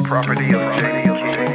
Property of JD.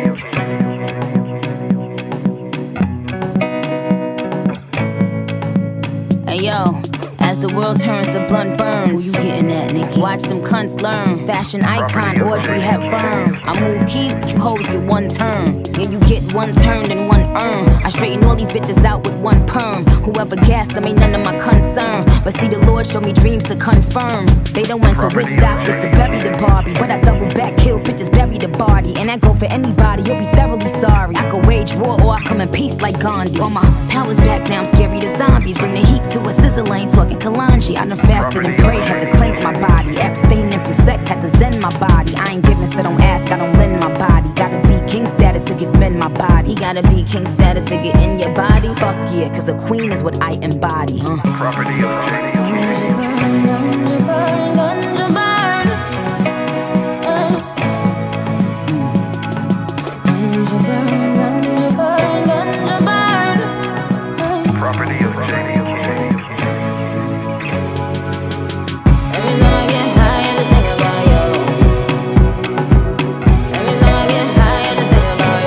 Hey yo, as the world turns, the blunt burns. Who you getting at, Nikki? Watch them cunts learn. Fashion icon, Audrey Hepburn. I move keys, but you hoes get one turn. Yeah, you get one turned and one earn. I straighten all these bitches out with one perm. Whoever gassed them ain't none of my concern. But see, the Lord showed me dreams to confirm. They done went to witch doctors to bury the Barbie, but I double back, kill bitches, bury the body. And I go for anybody, you'll be thoroughly sorry. I could wage war or I come in peace like Gandhi. All my powers back now, I'm scary to zombies. Bring the heat to a sizzle, I ain't talking Kalanji. I done fasted and prayed, had to cleanse my body. Abstaining from sex, had to zen my body. I ain't giving, so don't ask, I don't lend my body. Gotta be king status to give men my body. You gotta be king status to get in your body. Fuck yeah, cause a queen is what I embody. Property of JD. Property of JD. Every time I get high, I just think about you. Every time I get high, I just think about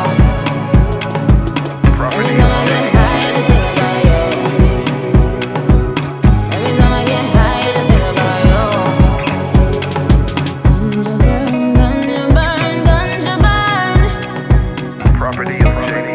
you. Every time I get high, I just think about you. Every time I get high, I just think about you. Ganja burn, ganja burn. Property of JD.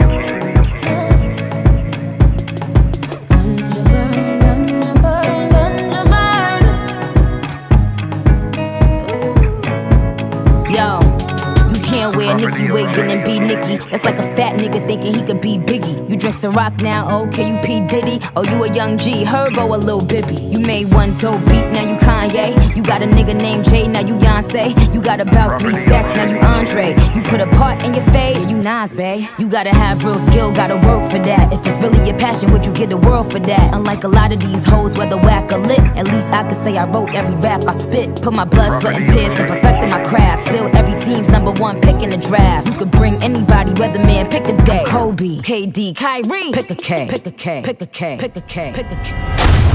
Yo, you can't wear Nicki wiggin' and be Nicki. That's like a fat nigga thinking he could be Biggie. You drink Ciroc now, okay, you P. Diddy. Oh, you a young G, Herbo, a Lil Bibby. You made one dope beat, now you Kanye. You got a nigga named Jay, now you Beyonce. You got about 3 stacks, now you Andre. You put a part in your fade, you Nas, bae. You gotta have real skill, gotta work for that. If it's really your passion, would you get the world for that? Unlike a lot of these hoes, whether whack or lit, at least I could say I wrote every rap I spit. Put my blood, sweat, and tears and perfected my craft. Still every team's #1 pick in the draft. You could bring anybody, weatherman, pick a day. Kobe, KD, Kyrie, pick a K, pick a K, pick a K, pick a K, pick a K.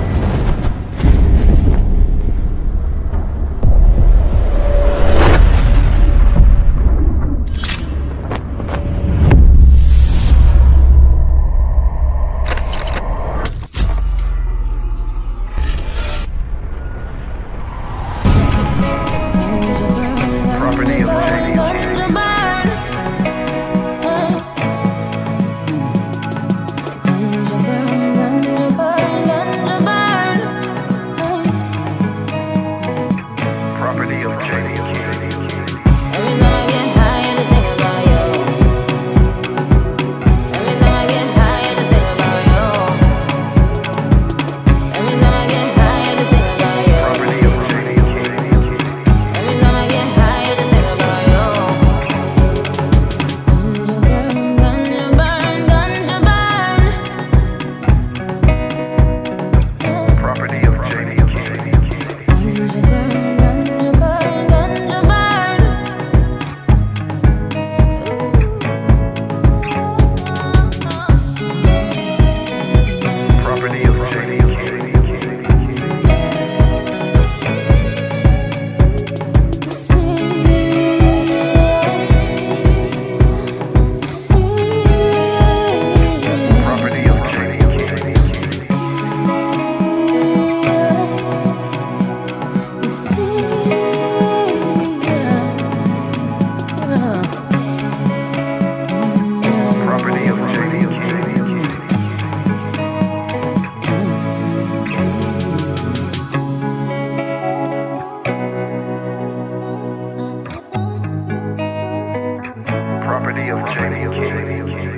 Property of JD. Property of JD. Every time I get high, I just think about you. Every time I get high, I just think about you. Every time I get high, I just think about you. Property of JD. Every time I get high, I just think about you. Ganja burn, ganja burn. Property of JD. Property of JD. Property of JD. Property of JD. Property of JD.